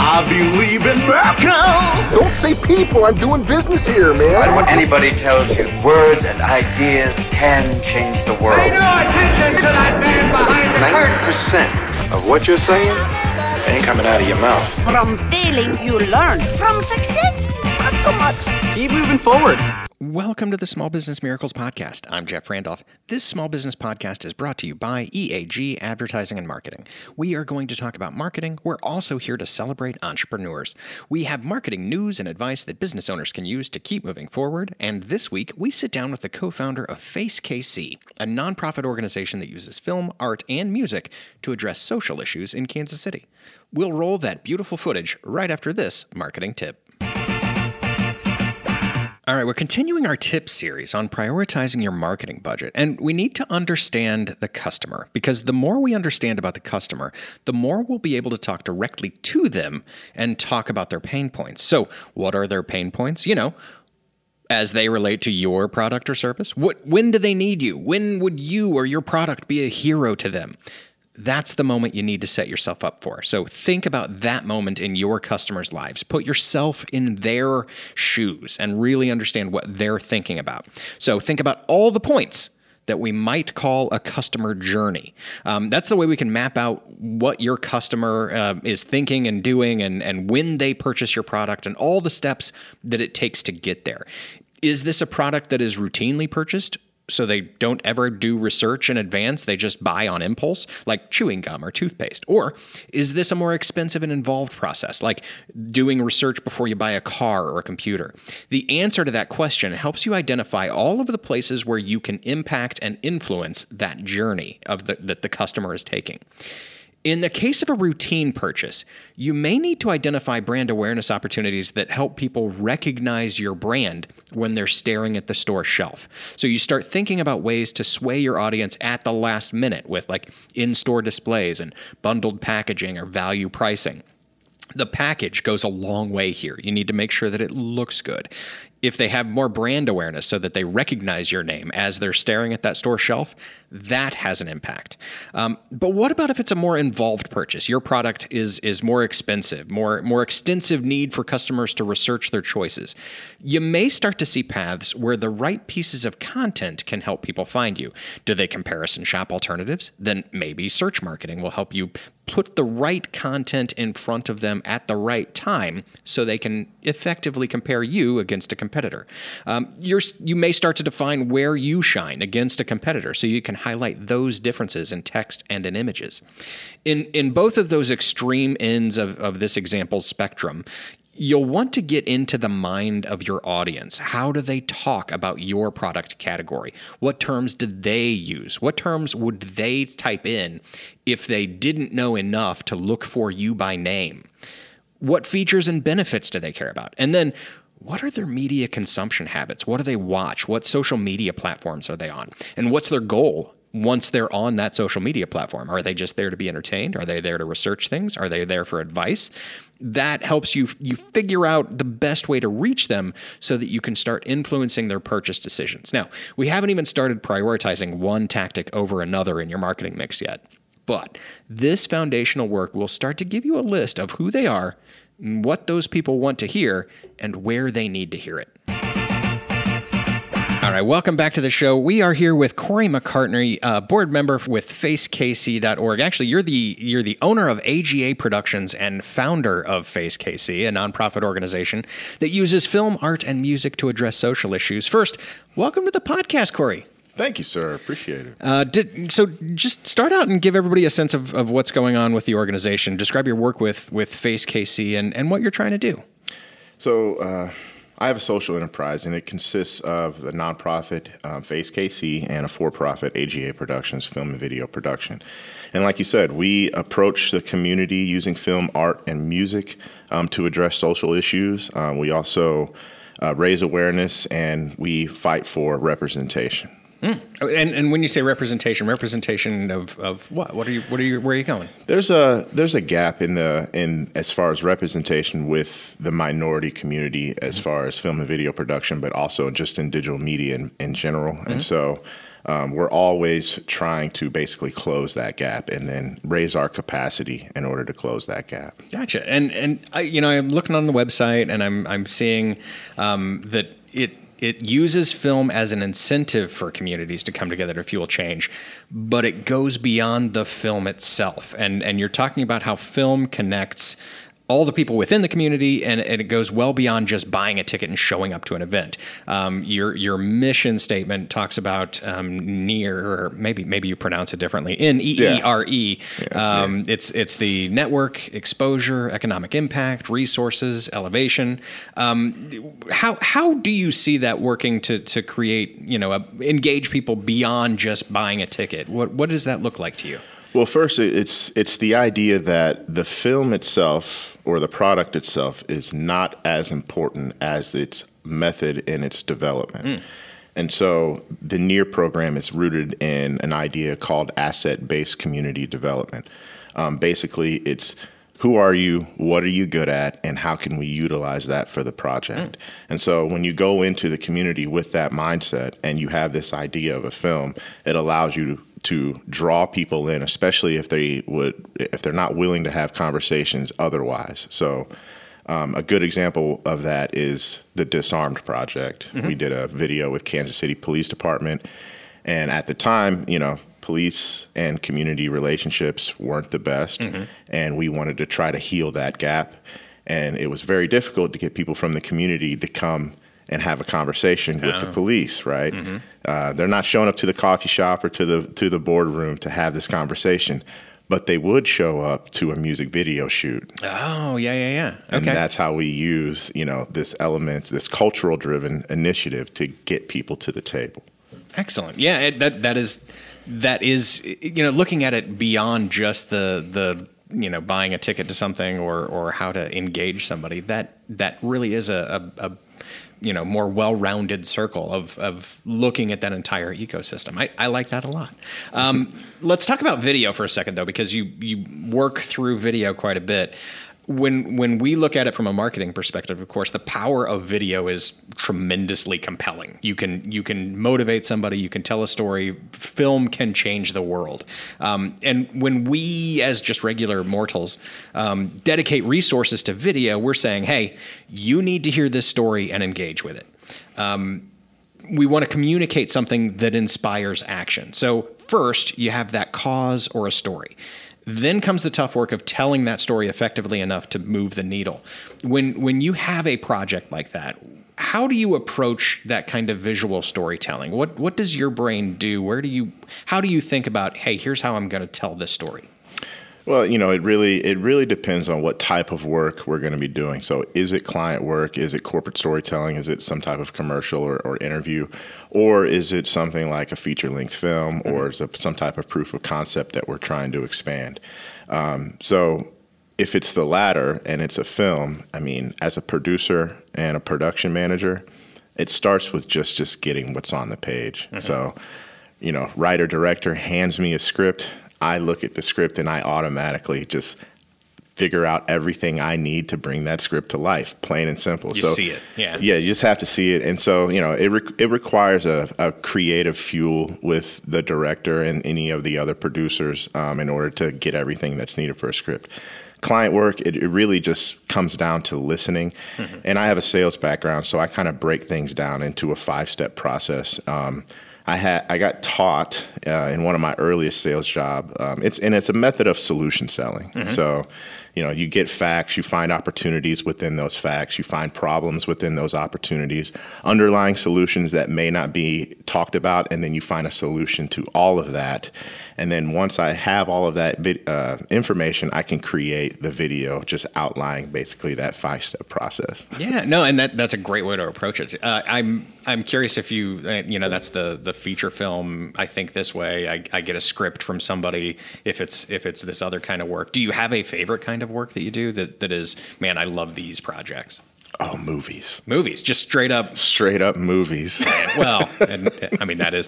I believe in miracles. Don't say people. I'm doing business here, man. I don't want anybody tells you words and ideas can change the world. Pay no attention to that man behind the curtain. 90% of what you're saying ain't coming out of your mouth. From failing, you learn. From success, not so much. Keep moving forward. Welcome to the Small Business Miracles Podcast. I'm Jeff Randolph. This small business podcast is brought to you by EAG Advertising and Marketing. We are going to talk about marketing. We're also here to celebrate entrepreneurs. We have marketing news and advice that business owners can use to keep moving forward. And this week, we sit down with the co-founder of Face KC, a nonprofit organization that uses film, art, and music to address social issues in Kansas City. We'll roll that beautiful footage right after this marketing tip. All right, we're continuing our tips series on prioritizing your marketing budget, and we need to understand the customer, because the more we understand about the customer, the more we'll be able to talk directly to them and talk about their pain points. So what are their pain points? As they relate to your product or service? When do they need you? When would you or your product be a hero to them? That's the moment you need to set yourself up for. So think about that moment in your customers' lives. Put yourself in their shoes and really understand what they're thinking about. So think about all the points that we might call a customer journey. That's the way we can map out what your customer is thinking and doing and when they purchase your product and all the steps that it takes to get there. Is this a product that is routinely purchased? So they don't ever do research in advance, they just buy on impulse, like chewing gum or toothpaste? Or is this a more expensive and involved process, like doing research before you buy a car or a computer? The answer to that question helps you identify all of the places where you can impact and influence that journey that the customer is taking. In the case of a routine purchase, you may need to identify brand awareness opportunities that help people recognize your brand when they're staring at the store shelf. So you start thinking about ways to sway your audience at the last minute with like in-store displays and bundled packaging or value pricing. The package goes a long way here. You need to make sure that it looks good. If they have more brand awareness so that they recognize your name as they're staring at that store shelf, that has an impact. But what about if it's a more involved purchase? Your product is more expensive, more extensive need for customers to research their choices. You may start to see paths where the right pieces of content can help people find you. Do they comparison shop alternatives? Then maybe search marketing will help you put the right content in front of them at the right time so they can effectively compare you against a competitor. You may start to define where you shine against a competitor so you can highlight those differences in text and in images. In both of those extreme ends of this example spectrum, you'll want to get into the mind of your audience. How do they talk about your product category? What terms do they use? What terms would they type in if they didn't know enough to look for you by name? What features and benefits do they care about? And then, what are their media consumption habits? What do they watch? What social media platforms are they on? And what's their goal once they're on that social media platform? Are they just there to be entertained? Are they there to research things? Are they there for advice? That helps you figure out the best way to reach them so that you can start influencing their purchase decisions. Now, we haven't even started prioritizing one tactic over another in your marketing mix yet, but this foundational work will start to give you a list of who they are, what those people want to hear, and where they need to hear it. All right, welcome back to the show. We are here with Corey McCartney, board member with FaceKC.org. Actually, you're the owner of AGA Productions and founder of Face KC, a nonprofit organization that uses film, art, and music to address social issues. First, welcome to the podcast, Corey. Thank you, sir. Appreciate it. So just start out and give everybody a sense of what's going on with the organization. Describe your work with Face KC and what you're trying to do. So I have a social enterprise, and it consists of the nonprofit Face KC and a for-profit AGA Productions film and video production. And like you said, we approach the community using film, art, and music to address social issues. We also raise awareness, and we fight for representation. And when you say representation of what? Where are you going? There's a gap in as far as representation with the minority community as far as film and video production, but also just in digital media in general. Mm-hmm. And so we're always trying to basically close that gap and then raise our capacity in order to close that gap. Gotcha. And I'm looking on the website and I'm seeing that it uses film as an incentive for communities to come together to fuel change, but it goes beyond the film itself. And you're talking about how film connects all the people within the community, and it goes well beyond just buying a ticket and showing up to an event. Your mission statement talks about NEAR, or maybe you pronounce it differently, NEERE. Yeah, it's the network, exposure, economic impact, resources, elevation. How do you see that working to create, engage people beyond just buying a ticket? What does that look like to you? Well, first, it's the idea that the film itself or the product itself is not as important as its method in its development. And so the NEAR program is rooted in an idea called asset-based community development. Basically, it's who are you, what are you good at, and how can we utilize that for the project? And so when you go into the community with that mindset and you have this idea of a film, it allows you to draw people in, especially if they're not willing to have conversations otherwise. So a good example of that is the Disarmed Project. We did a video with Kansas City Police Department, and at the time, police and community relationships weren't the best, and we wanted to try to heal that gap. And it was very difficult to get people from the community to come and have a conversation with the police, right? They're not showing up to the coffee shop or to the boardroom to have this conversation, but they would show up to a music video shoot. Oh, yeah. Okay. And that's how we use, this element, this cultural-driven initiative to get people to the table. Excellent. Yeah, that is looking at it beyond just the buying a ticket to something or how to engage somebody. That really is a more well-rounded circle of looking at that entire ecosystem. I like that a lot. Let's talk about video for a second, though, because you work through video quite a bit. When we look at it from a marketing perspective, of course, the power of video is tremendously compelling. You can motivate somebody. You can tell a story. Film can change the world. And when we, as just regular mortals, dedicate resources to video, we're saying, hey, you need to hear this story and engage with it. We want to communicate something that inspires action. So first, you have that cause or a story. Then comes the tough work of telling that story effectively enough to move the needle. When you have a project like that, how do you approach that kind of visual storytelling? What does your brain do? How do you think about, hey, here's how I'm going to tell this story? Well, it really depends on what type of work we're going to be doing. So is it client work? Is it corporate storytelling? Is it some type of commercial or interview? Or is it something like a feature-length film, or is it some type of proof of concept that we're trying to expand? So if it's the latter and it's a film, as a producer and a production manager, it starts with just getting what's on the page. So, writer, director hands me a script. I look at the script and I automatically just figure out everything I need to bring that script to life, plain and simple. You see it, yeah. Yeah, you just have to see it. And so, it requires a creative fuel with the director and any of the other producers in order to get everything that's needed for a script. Client work, it really just comes down to listening. And I have a sales background, so I kind of break things down into a 5-step process. I got taught in one of my earliest sales job. It's a method of solution selling. So, you get facts, you find opportunities within those facts, you find problems within those opportunities, underlying solutions that may not be talked about, and then you find a solution to all of that. And then once I have all of that information, I can create the video just outlining basically that 5-step process. Yeah, no, and that's a great way to approach it. I'm curious if you that's the feature film. I think this way. I get a script from somebody. If it's this other kind of work, do you have a favorite kind of work that you do that is, man, I love these projects? Oh, movies. Movies, just straight up. Straight up movies. Well, and I mean that is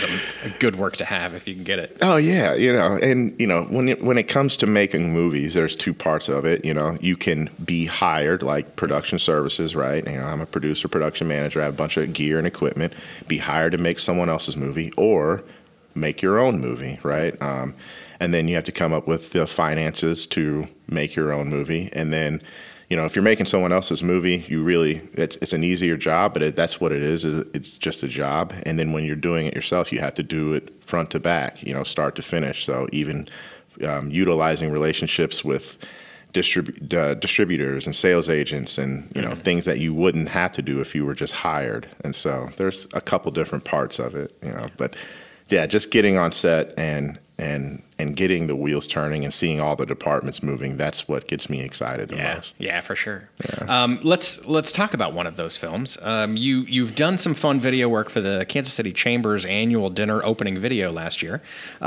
a good work to have if you can get it. Oh yeah, and when it comes to making movies, there's two parts of it. You can be hired like production services, right? I'm a producer, production manager. I have a bunch of gear and equipment. Be hired to make someone else's movie, or make your own movie, right? And then you have to come up with the finances to make your own movie, and then. If you're making someone else's movie, it's an easier job, but that's what it is. It's just a job. And then when you're doing it yourself, you have to do it front to back, start to finish. So even utilizing relationships with distributors and sales agents and, things that you wouldn't have to do if you were just hired. And so there's a couple different parts of it, but yeah, just getting on set and getting the wheels turning and seeing all the departments moving, that's what gets me excited the most. Yeah, for sure. Yeah. Let's talk about one of those films. You've done some fun video work for the Kansas City Chamber's annual dinner opening video last year.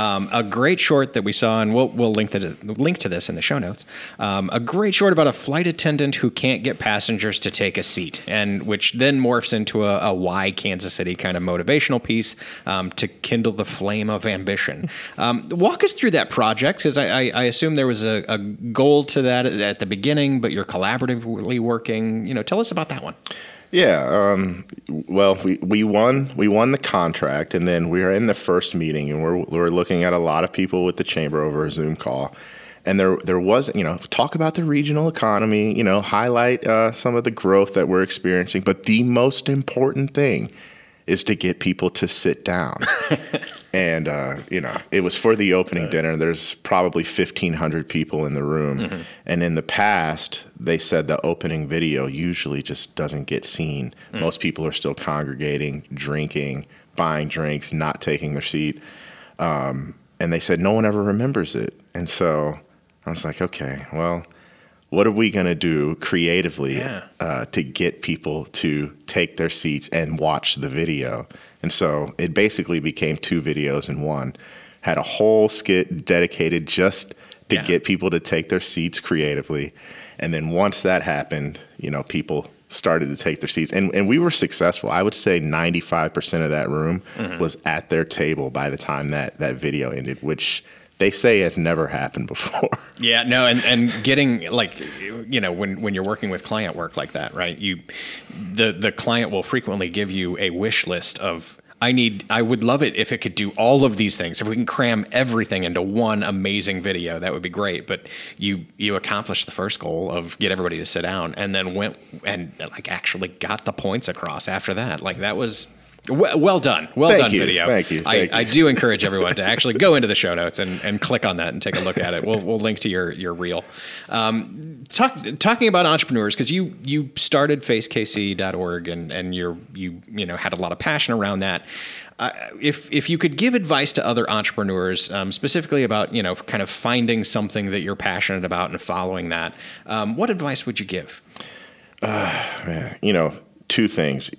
A great short that we saw, and we'll link to this in the show notes. A great short about a flight attendant who can't get passengers to take a seat, and which then morphs into a why Kansas City kind of motivational piece to kindle the flame of ambition. Walk us through that project, because I assume there was a goal to that at the beginning, but you're collaboratively working. Tell us about that one. Yeah. Well, we won the contract, and then we were in the first meeting, and we're looking at a lot of people with the chamber over a Zoom call. And there was, talk about the regional economy, highlight some of the growth that we're experiencing. But the most important thing is to get people to sit down. And, it was for the opening dinner. There's probably 1,500 people in the room. Mm-hmm. And in the past, they said the opening video usually just doesn't get seen. Most people are still congregating, drinking, buying drinks, not taking their seat. And they said no one ever remembers it. And so I was like, okay, well, what are we going to do creatively to get people to take their seats and watch the video? And so it basically became two videos in one. Had a whole skit dedicated just to get people to take their seats creatively. And then once that happened, people started to take their seats. And we were successful. I would say 95% of that room was at their table by the time that video ended, which they say has never happened before. Yeah, no, and getting when you're working with client work like that, right? The client will frequently give you a wish list of I would love it if it could do all of these things. If we can cram everything into one amazing video, that would be great. But you accomplished the first goal of get everybody to sit down, and then went and actually got the points across after that. That was. Well done. Well done, video. Thank you. I do encourage everyone to actually go into the show notes and click on that and take a look at it. We'll link to your reel. Talking about entrepreneurs, because you started facekc.org and you had a lot of passion around that. If you could give advice to other entrepreneurs, specifically about kind of finding something that you're passionate about and following that, what advice would you give? Two things.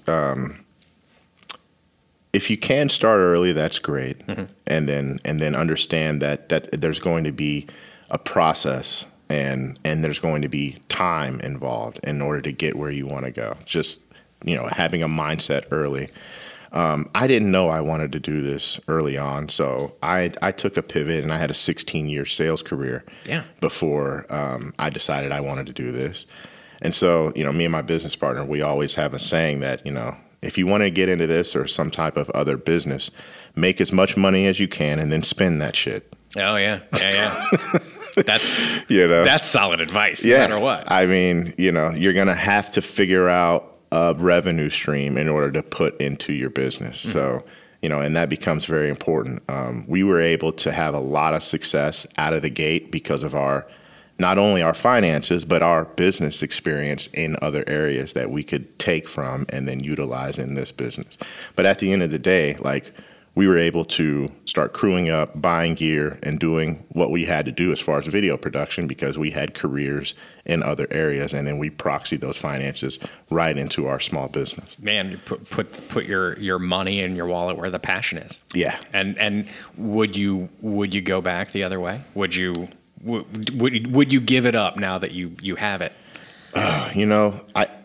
If you can start early, that's great, and then understand that there's going to be a process and there's going to be time involved in order to get where you want to go. Just having a mindset early. I didn't know I wanted to do this early on, so I took a pivot, and I had a 16-year sales career before I decided I wanted to do this. And so me and my business partner, we always have a saying that if you want to get into this or some type of other business, make as much money as you can and then spend that shit. Oh, yeah. That's that's solid advice, no matter what. I mean, you're going to have to figure out a revenue stream in order to put into your business. So, and that becomes very important. We were able to have a lot of success out of the gate because of not only our finances, but our business experience in other areas that we could take from and then utilize in this business. But at the end of the day, we were able to start crewing up, buying gear, and doing what we had to do as far as video production because we had careers in other areas, and then we proxied those finances right into our small business. Man, you put your money in your wallet where the passion is. Yeah. And would you go back the other way? Would you give it up now that you have it?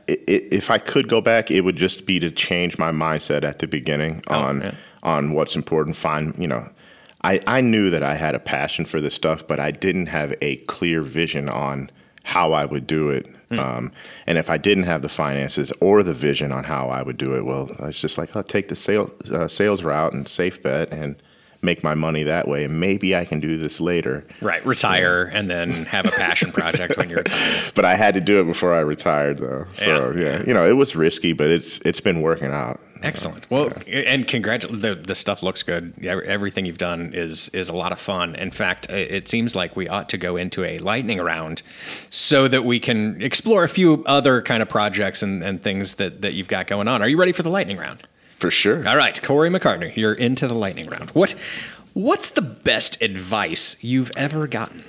if I could go back, it would just be to change my mindset at the beginning on what's important. I knew that I had a passion for this stuff, but I didn't have a clear vision on how I would do it. And if I didn't have the finances or the vision on how I would do it, well, it's just like, I'll take the sales route and safe bet and make my money that way. And maybe I can do this later. Right. Retire and then have a passion project when you're retired. But I had to do it before I retired, though. So, it was risky, but it's been working out. Excellent. Well, and congratulations. The stuff looks good. Everything you've done is a lot of fun. In fact, it seems like we ought to go into a lightning round so that we can explore a few other kind of projects and things that you've got going on. Are you ready for the lightning round? For sure. All right, Corey McCartney, you're into the lightning round. What's the best advice you've ever gotten?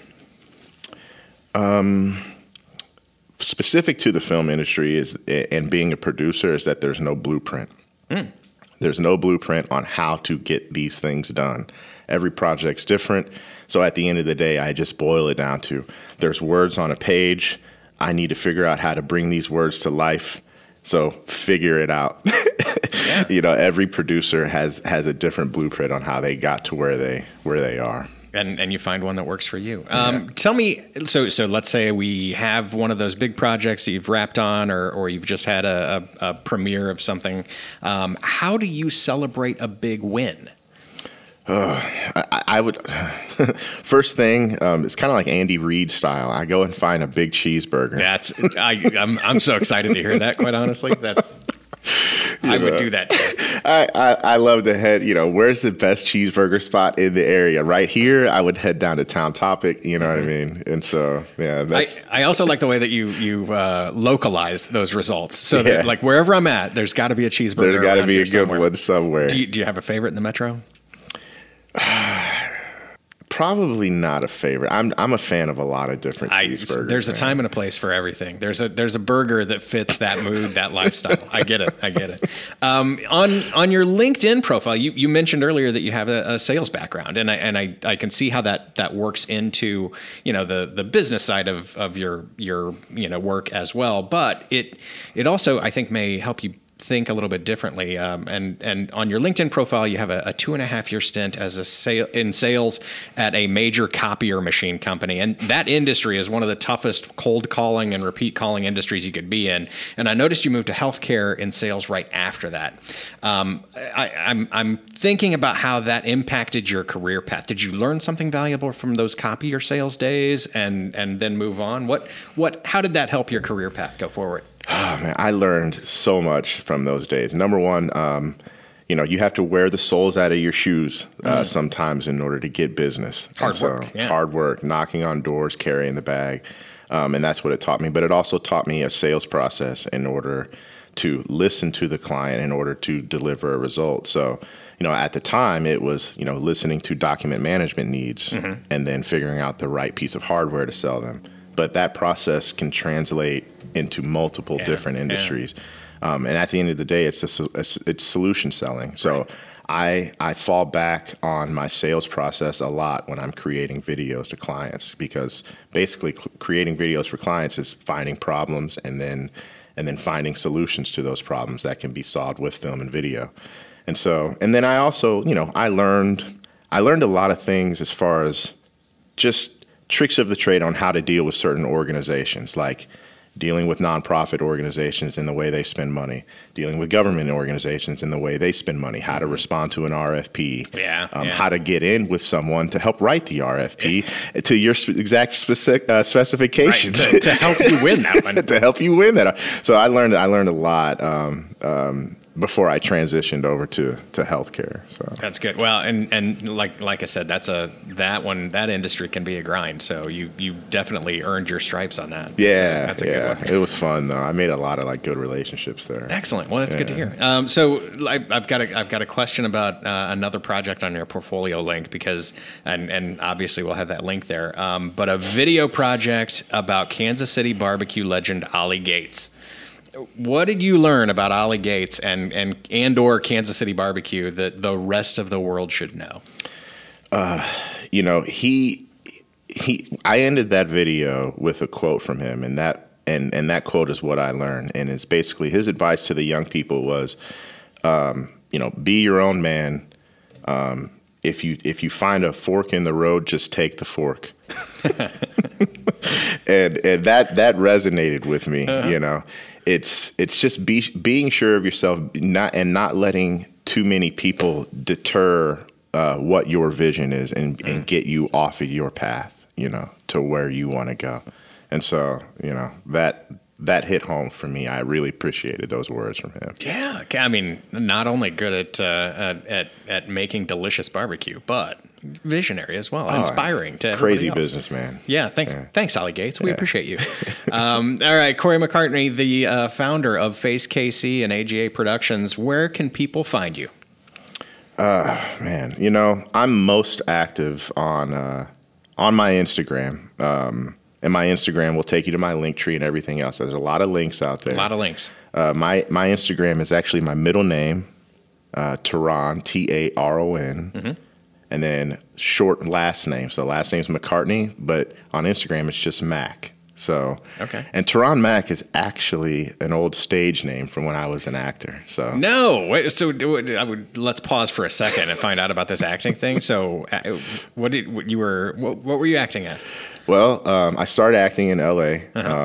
Specific to the film industry and being a producer is that there's no blueprint. There's no blueprint on how to get these things done. Every project's different. So at the end of the day, I just boil it down to there's words on a page. I need to figure out how to bring these words to life. So figure it out. Yeah. Every producer has a different blueprint on how they got to where they are. And you find one that works for you. Tell me, so let's say we have one of those big projects that you've wrapped on or you've just had a premiere of something. How do you celebrate a big win? I would first thing, it's kind of like Andy Reid style. I go and find a big cheeseburger. I'm so excited to hear that, quite honestly. I would do that too. I love to head, where's the best cheeseburger spot in the area? Right here, I would head down to Town Topic, you know what I mean? And so, that's... I also like the way that you localize those results. So that, like, wherever I'm at, there's got to be a cheeseburger. There's got to be a good one somewhere. Do you have a favorite in the metro? Probably not a favorite. I'm a fan of a lot of different cheeseburgers. There's a time and a place for everything. There's a burger that fits that mood, that lifestyle. I get it. On your LinkedIn profile, you mentioned earlier that you have a sales background, and I can see how that works into the business side of your work as well. But it also, I think, may help you think a little bit differently. And on your LinkedIn profile, you have a 2.5-year stint as in sales at a major copier machine company. And that industry is one of the toughest cold calling and repeat calling industries you could be in. And I noticed you moved to healthcare in sales right after that. I'm thinking about how that impacted your career path. Did you learn something valuable from those copier sales days and then move on? How did that help your career path go forward? Oh, man, I learned so much from those days. Number one, you have to wear the soles out of your shoes sometimes in order to get business. Hard work, knocking on doors, carrying the bag. And that's what it taught me. But it also taught me a sales process in order to listen to the client in order to deliver a result. So, at the time it was, listening to document management needs and then figuring out the right piece of hardware to sell them. But that process can translate into multiple different industries. And at the end of the day, it's solution selling. So I fall back on my sales process a lot when I'm creating videos to clients, because basically creating videos for clients is finding problems and then finding solutions to those problems that can be solved with film and video. And then I also, I learned a lot of things as far as just tricks of the trade on how to deal with certain organizations, like dealing with nonprofit organizations and the way they spend money, dealing with government organizations and the way they spend money, how to respond to an RFP, how to get in with someone to help write the RFP to your exact specifications. Right, to help you win that one. To help you win that. So I learned a lot before I transitioned over to healthcare. So that's good. Well, and like I said, that industry can be a grind. So you definitely earned your stripes on that. Yeah, that's a good one. It was fun though. I made a lot of good relationships there. Excellent. Well, that's good to hear. So I've got a question about another project on your portfolio link, because and obviously we'll have that link there. But a video project about Kansas City barbecue legend Ollie Gates. What did you learn about Ollie Gates and/or Kansas City barbecue that the rest of the world should know? I ended that video with a quote from him, and and that quote is what I learned. And it's basically his advice to the young people was, be your own man. If you find a fork in the road, just take the fork. and that resonated with me. It's just being sure of yourself, not letting too many people deter what your vision is and get you off of your path, to where you want to go. And so, that hit home for me. I really appreciated those words from him. Yeah, I mean, not only good at making delicious barbecue, but visionary as well, inspiring to everybody crazy else. businessman. Yeah, thanks, Sally Gates. We appreciate you. All right, Corey McCartney, the founder of Face KC and AGA Productions. Where can people find you? Man, I'm most active on my Instagram. And my Instagram will take you to my link tree and everything else. There's a lot of links out there. A lot of links. My Instagram is actually my middle name, Taron, Taron, and then short last name. So last name's McCartney, but on Instagram it's just Mac. So, okay. And Taron Mac is actually an old stage name from when I was an actor. So no, wait, so let's pause for a second and find out about this acting thing. So, what were you acting at? Well, I started acting in LA.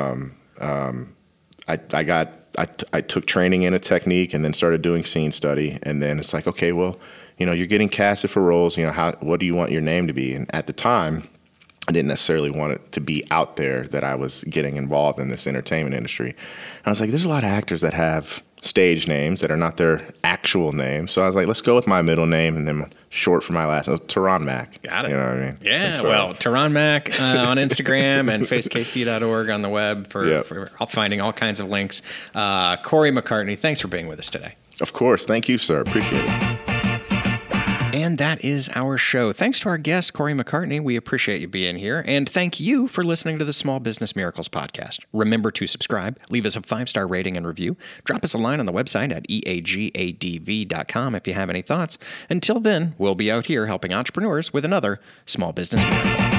I took training in a technique and then started doing scene study. And then it's like, okay, well, you're getting casted for roles. What do you want your name to be? And at the time, I didn't necessarily want it to be out there that I was getting involved in this entertainment industry. And I was like, there's a lot of actors that have stage names that are not their actual name. So I was like, let's go with my middle name and then short for my last name, Taron Mac. Got it. You know what I mean? Yeah, well, Taron Mac on Instagram and facekc.org on the web for finding all kinds of links. Corey McCartney, thanks for being with us today. Of course. Thank you, sir. Appreciate it. And that is our show. Thanks to our guest, Corey McCartney. We appreciate you being here. And thank you for listening to the Small Business Miracles podcast. Remember to subscribe, leave us a 5-star rating and review, drop us a line on the website at eagadv.com if you have any thoughts. Until then, we'll be out here helping entrepreneurs with another Small Business Miracle.